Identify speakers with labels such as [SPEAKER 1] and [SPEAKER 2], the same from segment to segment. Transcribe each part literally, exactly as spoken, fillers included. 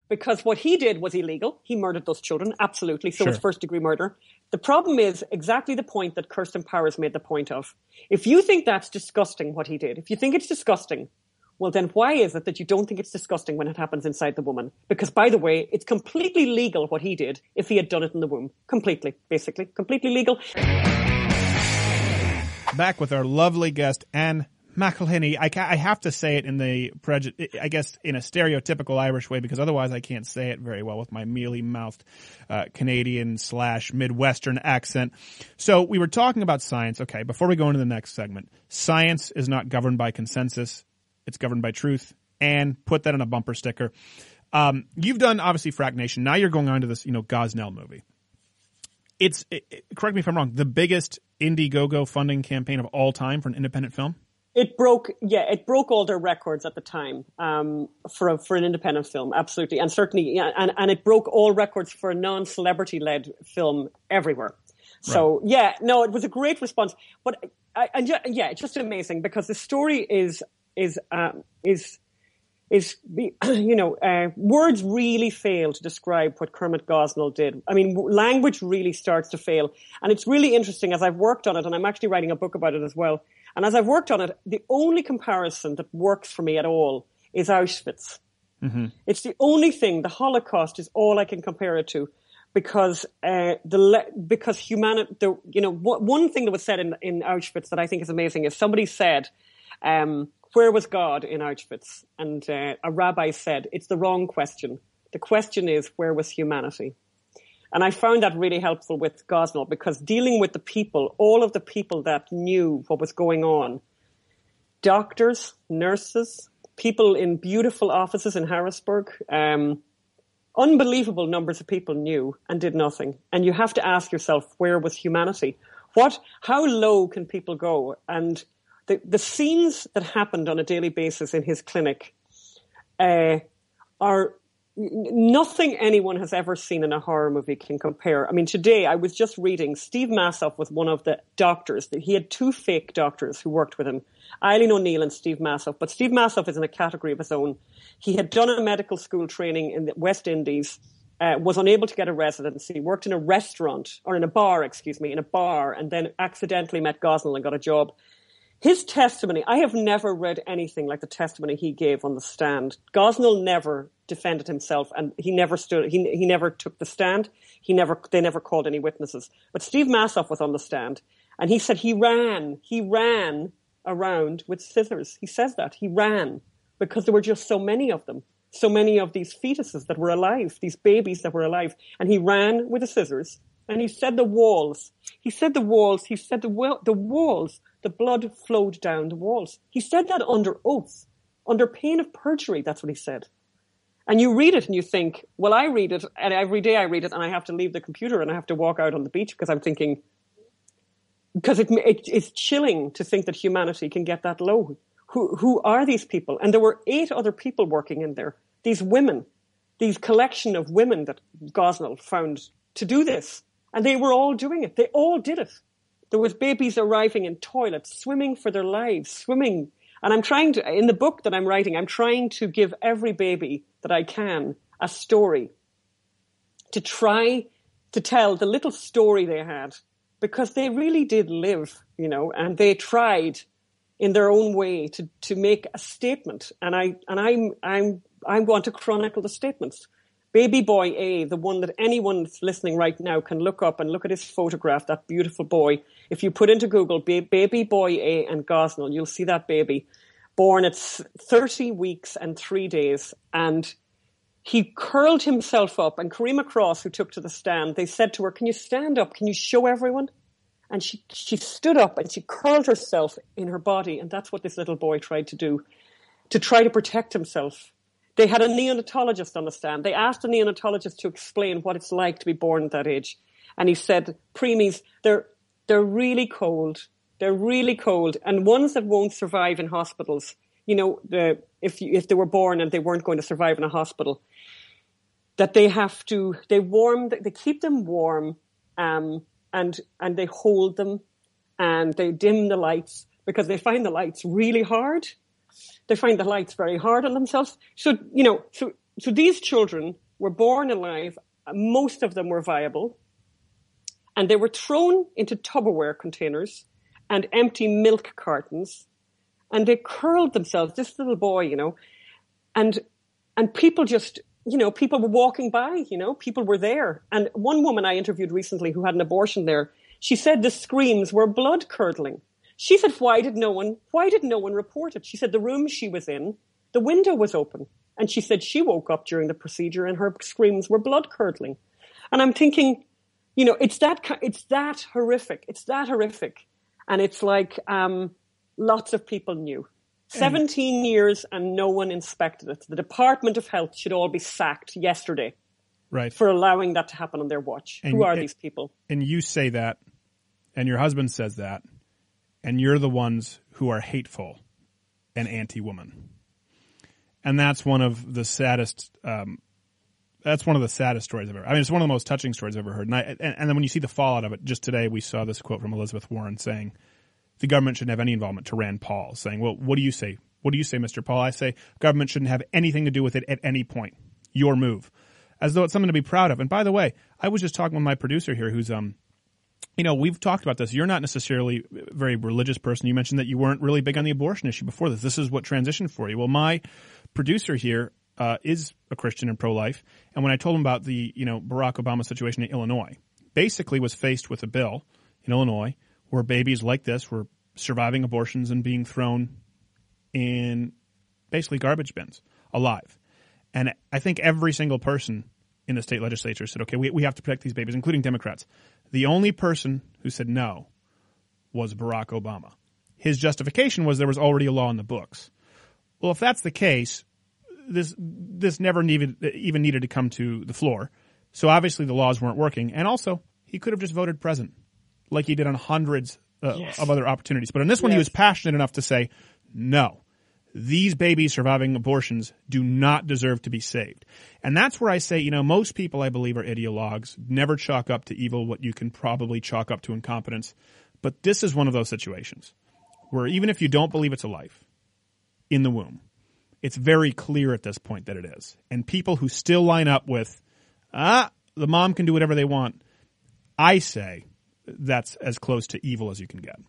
[SPEAKER 1] because what he did was illegal. He murdered those children, absolutely. So
[SPEAKER 2] Sure.
[SPEAKER 1] it's first-degree murder. The problem is exactly the point that Kirsten Powers made the point of. If you think that's disgusting, what he did, if you think it's disgusting, well, then why is it that you don't think it's disgusting when it happens inside the woman? Because, by the way, it's completely legal what he did if he had done it in the womb. Completely, basically. Completely legal.
[SPEAKER 2] Back with our lovely guest, Anne McElhinney. I, ca- I have to say it in the, preju- I guess, in a stereotypical Irish way, because otherwise I can't say it very well with my mealy-mouthed uh, Canadian slash Midwestern accent. So we were talking about science. Okay, before we go into the next segment, science is not governed by consensus. It's governed by truth. And put that on a bumper sticker. Um, you've done, obviously, Frack Nation. Now you're going on to this, you know, Gosnell movie. It's, it, it, correct me if I'm wrong, the biggest Indiegogo funding campaign of all time for an independent film?
[SPEAKER 1] It broke, yeah, it broke all their records at the time um, for a, for an independent film, absolutely, and certainly, yeah, and and it broke all records for a non-celebrity led film everywhere. So right. yeah, no, it was a great response, but I, I, yeah, it's just amazing because the story is is um, is is you know uh, words really fail to describe what Kermit Gosnell did. I mean, language really starts to fail, and it's really interesting as I've worked on it, and I'm actually writing a book about it as well. And as I've worked on it, the only comparison that works for me at all is Auschwitz. Mm-hmm. It's the only thing. The Holocaust is all I can compare it to, because uh, the because humanity. The you know w- one thing that was said in in Auschwitz that I think is amazing is somebody said, um, "Where was God in Auschwitz?" And uh, a rabbi said, "It's the wrong question. The question is, where was humanity?" And I found that really helpful with Gosnell, because dealing with the people, all of the people that knew what was going on, doctors, nurses, people in beautiful offices in Harrisburg, um, unbelievable numbers of people knew and did nothing. And you have to ask yourself, where was humanity? What, how low can people go? And the, the scenes that happened on a daily basis in his clinic uh, are nothing anyone has ever seen in a horror movie can compare. I mean, today I was just reading, Steve Massoff was one of the doctors. He had two fake doctors who worked with him, Eileen O'Neill and Steve Massoff. But Steve Massoff is in a category of his own. He had done a medical school training in the West Indies, uh, was unable to get a residency, worked in a restaurant, or in a bar, excuse me, in a bar, and then accidentally met Gosnell and got a job. His testimony, I have never read anything like the testimony he gave on the stand. Gosnell never defended himself, and he never stood, he, he never took the stand. He never, they never called any witnesses. But Steve Massoff was on the stand, and he said he ran, he ran around with scissors. He says that, he ran, because there were just so many of them. So many of these fetuses that were alive, these babies that were alive. And he ran with the scissors, and he said the walls, he said the walls, he said the, well, the walls, the blood flowed down the walls. He said that under oath, under pain of perjury. That's what he said. And you read it and you think, well, I read it, and every day I read it, and I have to leave the computer and I have to walk out on the beach because I'm thinking, because it, it, it's chilling to think that humanity can get that low. Who, who are these people? And there were eight other people working in there. These women, these collection of women that Gosnell found to do this. And they were all doing it. They all did it. There was babies arriving in toilets, swimming for their lives, swimming. And I'm trying to, in the book that I'm writing, I'm trying to give every baby that I can a story, to try to tell the little story they had, because they really did live, you know, and they tried in their own way to, to make a statement. And I, and I'm, I'm, I want to chronicle the statements. Baby boy A, the one that anyone that's listening right now can look up and look at his photograph, that beautiful boy. If you put into Google baby boy A and Gosnell, you'll see that baby born at thirty weeks and three days. And he curled himself up, and Karima Cross, who took to the stand, they said to her, can you stand up? Can you show everyone? And she, she stood up and she curled herself in her body. And that's what this little boy tried to do, to try to protect himself. They had a neonatologist on the stand. They asked the neonatologist to explain what it's like to be born at that age. And he said, preemies, they're, they're really cold. They're really cold. And ones that won't survive in hospitals, you know, the, if you, if they were born and they weren't going to survive in a hospital, that they have to, they warm, they keep them warm, um, and, and they hold them, and they dim the lights because they find the lights really hard. They find the lights very hard on themselves. So, you know, so so these children were born alive. Most of them were viable. And they were thrown into Tupperware containers and empty milk cartons. And they curled themselves, this little boy, you know, and and people just, you know, people were walking by, you know, people were there. And one woman I interviewed recently who had an abortion there, she said the screams were blood curdling. She said, why did no one, why did no one report it? She said the room she was in, the window was open. And she said she woke up during the procedure and her screams were blood curdling. And I'm thinking, you know, it's that, it's that horrific. It's that horrific. And it's like, um, lots of people knew. seventeen and, years and no one inspected it. The Department of Health should all be sacked yesterday.
[SPEAKER 2] Right.
[SPEAKER 1] For allowing that to happen on their watch. And, Who are and, these people?
[SPEAKER 2] And you say that, and your husband says that, and you're the ones who are hateful and anti-woman. And that's one of the saddest, um, that's one of the saddest stories I've ever, I mean, it's one of the most touching stories I've ever heard. And, I, and, and then when you see the fallout of it, just today we saw this quote from Elizabeth Warren saying, the government shouldn't have any involvement, to Rand Paul, saying, well, what do you say? What do you say, Mister Paul? I say government shouldn't have anything to do with it at any point. Your move. As though it's something to be proud of. And by the way, I was just talking with my producer here who's, um, you know, we've talked about this. You're not necessarily a very religious person. You mentioned that you weren't really big on the abortion issue before this. This is what transitioned for you. Well, my producer here uh, is a Christian and pro-life. And when I told him about the, you know, Barack Obama situation in Illinois, basically was faced with a bill in Illinois where babies like this were surviving abortions and being thrown in basically garbage bins alive. And I think every single person in the state legislature said, okay, we, we have to protect these babies, including Democrats. The only person who said no was Barack Obama. His justification was there was already a law in the books. Well, if that's the case, this this never needed, even needed to come to the floor. So obviously the laws weren't working. And also, he could have just voted present like he did on hundreds uh, yes. of other opportunities. But on this one, yes. he was passionate enough to say, no. These babies surviving abortions do not deserve to be saved. And that's where I say, you know, most people, I believe, are ideologues, never chalk up to evil what you can probably chalk up to incompetence. But this is one of those situations where even if you don't believe it's a life in the womb, it's very clear at this point that it is. And people who still line up with, ah, the mom can do whatever they want, I say that's as close to evil as you can get.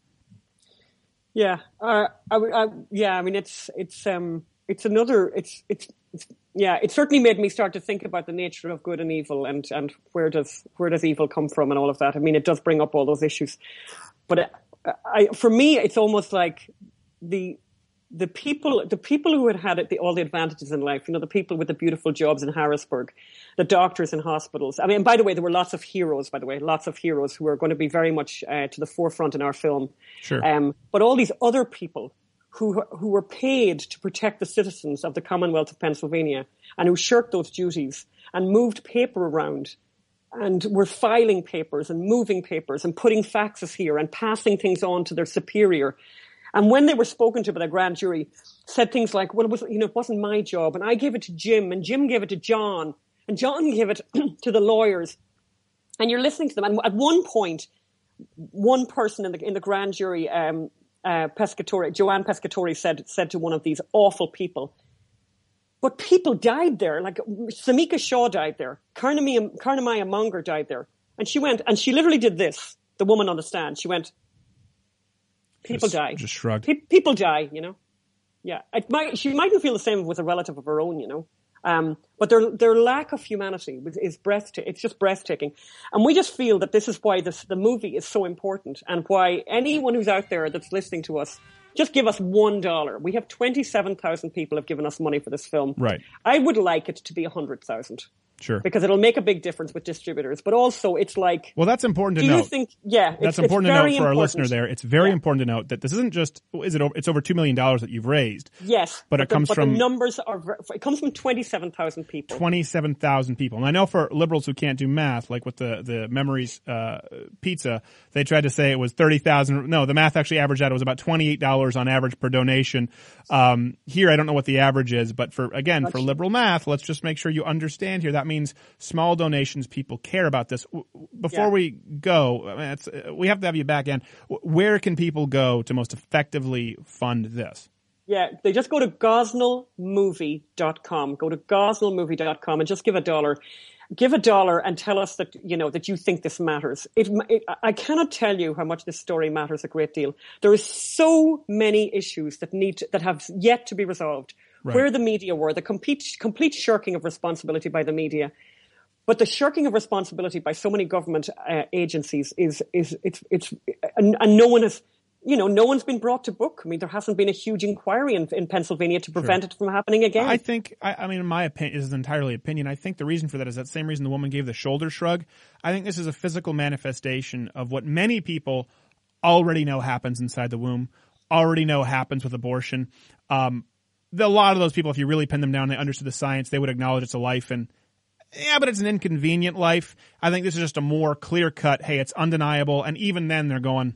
[SPEAKER 1] Yeah, uh, I, I, yeah. I mean, it's it's um it's another it's, it's it's yeah. It certainly made me start to think about the nature of good and evil, and, and where does where does evil come from, and all of that. I mean, it does bring up all those issues, but I, I, for me, it's almost like the the people the people who had had it, the, all the advantages in life. You know, the people with the beautiful jobs in Harrisburg, the doctors in hospitals. I mean, by the way, there were lots of heroes. By the way, lots of heroes who are going to be very much uh, to the forefront in our film.
[SPEAKER 2] Sure.
[SPEAKER 1] Um, but all these other people who who were paid to protect the citizens of the Commonwealth of Pennsylvania and who shirked those duties and moved paper around and were filing papers and moving papers and putting faxes here and passing things on to their superior. And when they were spoken to by the grand jury, said things like, well, it was, you know, it wasn't my job, and I gave it to Jim, and Jim gave it to John, and John gave it to the lawyers. And you're listening to them. And at one point, one person in the in the grand jury, um, uh, Pescatore, Joanne Pescatore, said said to one of these awful people, but people died there. Like Samika Shaw died there. Karnamaya Monger died there. And she went, and she literally did this, the woman on the stand. She went, people
[SPEAKER 2] just,
[SPEAKER 1] die.
[SPEAKER 2] Just shrugged.
[SPEAKER 1] Pe- people die, you know. Yeah, it might, she mightn't feel the same with a relative of her own, you know. Um, but their their lack of humanity is breathtaking. It's just breathtaking, and we just feel that this is why this the movie is so important, and why anyone who's out there that's listening to us, just give us one dollar. We have twenty-seven thousand people have given us money for this film.
[SPEAKER 2] Right.
[SPEAKER 1] I would like it to be a hundred thousand.
[SPEAKER 2] Sure.
[SPEAKER 1] Because it'll make a big difference with distributors. But also, it's like...
[SPEAKER 2] Well, that's important to
[SPEAKER 1] do
[SPEAKER 2] note.
[SPEAKER 1] You think, yeah.
[SPEAKER 2] That's
[SPEAKER 1] it's,
[SPEAKER 2] important
[SPEAKER 1] it's
[SPEAKER 2] to note for
[SPEAKER 1] important.
[SPEAKER 2] our listener there. It's very yeah. important to note that this isn't just... Is it? Over, it's over two million dollars that you've raised.
[SPEAKER 1] Yes.
[SPEAKER 2] But, but it the, comes
[SPEAKER 1] but
[SPEAKER 2] from...
[SPEAKER 1] the numbers are... It comes from twenty-seven thousand people.
[SPEAKER 2] twenty-seven thousand people. And I know for liberals who can't do math, like with the, the Memories uh, pizza, they tried to say it was thirty thousand. No, the math actually averaged out. It was about twenty-eight dollars on average per donation. Um, here, I don't know what the average is, but for, again, Much. for liberal math, let's just make sure you understand here. That means small donations, people care about this. Before yeah. we go, I mean, it's, we have to have you back in. Where can people go to most effectively fund this?
[SPEAKER 1] Yeah, they just go to gosnell movie dot com. Go to gosnell movie dot com and just give a dollar. Give a dollar and tell us that, you know, that you think this matters. It, it, I cannot tell you how much this story matters a great deal. There are so many issues that need to, that have yet to be resolved. Right. Where the media were, the complete, complete shirking of responsibility by the media. But the shirking of responsibility by so many government uh, agencies is, is, it's, it's, and, and no one has, you know, no one's been brought to book. I mean, there hasn't been a huge inquiry in, in Pennsylvania to prevent sure. it from happening again.
[SPEAKER 2] I think, I, I mean, in my opinion, this is entirely opinion. I think the reason for that is that same reason the woman gave the shoulder shrug. I think this is a physical manifestation of what many people already know happens inside the womb, already know happens with abortion. Um, the, a lot of those people, if you really pin them down, they understood the science, they would acknowledge it's a life and, yeah, but it's an inconvenient life. I think this is just a more clear cut, hey, it's undeniable. And even then they're going,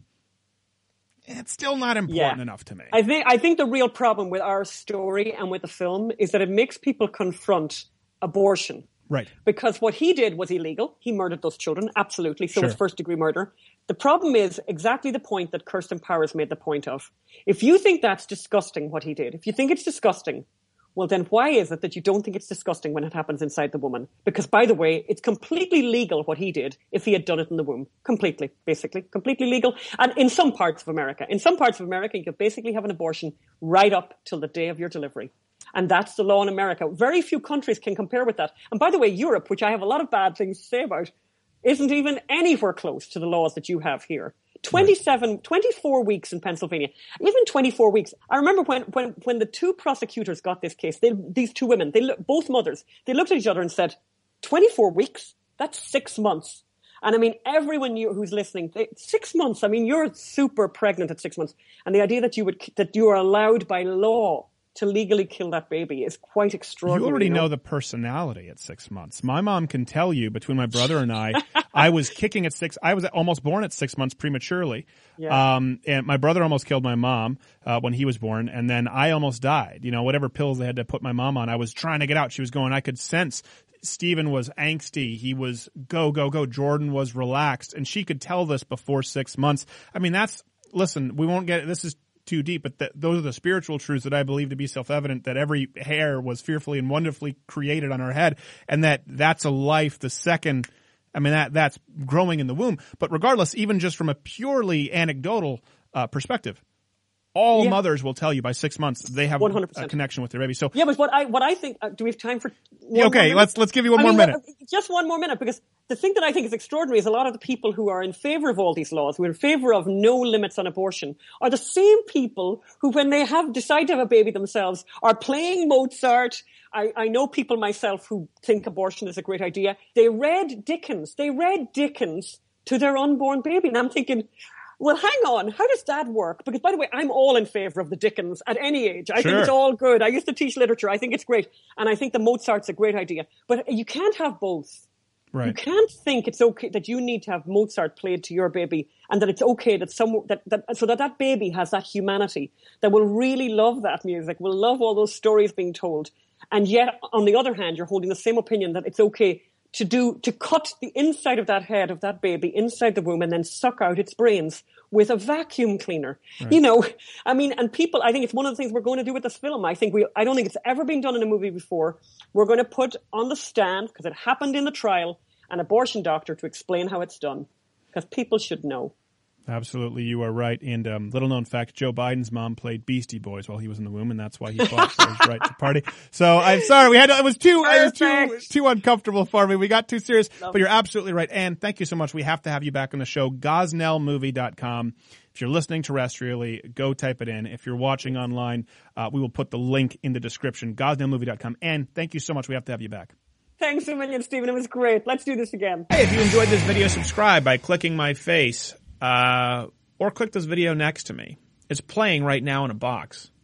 [SPEAKER 2] it's still not important yeah. enough to me.
[SPEAKER 1] I think I think the real problem with our story and with the film is that it makes people confront abortion.
[SPEAKER 2] Right.
[SPEAKER 1] Because what he did was illegal. He murdered those children, absolutely. So
[SPEAKER 2] sure.
[SPEAKER 1] it's first degree murder. The problem is exactly the point that Kirsten Powers made the point of. If you think that's disgusting, what he did, if you think it's disgusting, well, then why is it that you don't think it's disgusting when it happens inside the woman? Because, by the way, it's completely legal what he did if he had done it in the womb. Completely, basically. Completely legal. And in some parts of America. In some parts of America, you could basically have an abortion right up till the day of your delivery. And that's the law in America. Very few countries can compare with that. And by the way, Europe, which I have a lot of bad things to say about, isn't even anywhere close to the laws that you have here. twenty-seven, twenty-four weeks in Pennsylvania. Even twenty-four weeks. I remember when, when, when the two prosecutors got this case, they, these two women, they both mothers, they looked at each other and said, twenty-four weeks? That's six months. And I mean, everyone knew, who's listening, they, six months. I mean, you're super pregnant at six months. And the idea that you would, that you are allowed by law to legally kill that baby is quite extraordinary.
[SPEAKER 2] You already
[SPEAKER 1] you know?
[SPEAKER 2] know the personality at six months. My mom can tell you, between my brother and I, I was kicking at six. I was almost born at six months prematurely.
[SPEAKER 1] Yeah.
[SPEAKER 2] Um, and my brother almost killed my mom uh, when he was born. And then I almost died. You know, whatever pills they had to put my mom on, I was trying to get out. She was going, I could sense Stephen was angsty. He was go, go, go. Jordan was relaxed. And she could tell this before six months. I mean, that's, listen, we won't get, this is too deep, but th- those are the spiritual truths that I believe to be self-evident, that every hair was fearfully and wonderfully created on our head, and that that's a life the second, I mean, that that's growing in the womb. But regardless, even just from a purely anecdotal uh, perspective, all
[SPEAKER 1] yeah.
[SPEAKER 2] mothers will tell you by six months they have
[SPEAKER 1] one hundred percent.
[SPEAKER 2] A connection with their baby. So
[SPEAKER 1] yeah, but what I what I think, uh, do we have time for one
[SPEAKER 2] okay?
[SPEAKER 1] More
[SPEAKER 2] let's let's give you one
[SPEAKER 1] I
[SPEAKER 2] more
[SPEAKER 1] mean,
[SPEAKER 2] minute.
[SPEAKER 1] Just one more minute, because the thing that I think is extraordinary is a lot of the people who are in favor of all these laws, who are in favor of no limits on abortion, are the same people who, when they have decide to have a baby themselves, are playing Mozart. I, I know people myself who think abortion is a great idea. They read Dickens. They read Dickens to their unborn baby, and I'm thinking, well, hang on. How does that work? Because, by the way, I'm all in favor of the Dickens at any age. I
[SPEAKER 2] sure.
[SPEAKER 1] think it's all good. I used to teach literature. I think it's great. And I think the Mozart's a great idea. But you can't have both.
[SPEAKER 2] Right.
[SPEAKER 1] You can't think it's okay that you need to have Mozart played to your baby, and that it's okay that some that, that so that that baby has that humanity, that will really love that music, will love all those stories being told. And yet, on the other hand, you're holding the same opinion that it's okay to do, to cut the inside of that head of that baby inside the womb and then suck out its brains with a vacuum cleaner. Right. You know, I mean, and people, I think it's one of the things we're going to do with this film. I think we, I don't think it's ever been done in a movie before. We're going to put on the stand, because it happened in the trial, an abortion doctor to explain how it's done. Because people should know.
[SPEAKER 2] Absolutely, you are right. And um, little known fact, Joe Biden's mom played Beastie Boys while he was in the womb, and that's why he fought for his right to party. So I'm sorry, we had to, it was too it was too too uncomfortable for me. We got too serious, Love but you're absolutely right. And thank you so much. We have to have you back on the show. Gosnell movie dot com. If you're listening terrestrially, go type it in. If you're watching online, uh, we will put the link in the description. Gosnell movie dot com. And thank you so much. We have to have you back.
[SPEAKER 1] Thanks a million, Stephen. It was great. Let's do this again.
[SPEAKER 2] Hey, if you enjoyed this video, subscribe by clicking my face. Uh, or click this video next to me. It's playing right now in a box.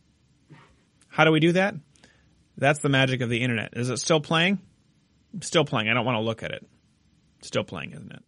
[SPEAKER 2] How do we do that? That's the magic of the internet. Is it still playing? Still playing. I don't want to look at it. Still playing, isn't it?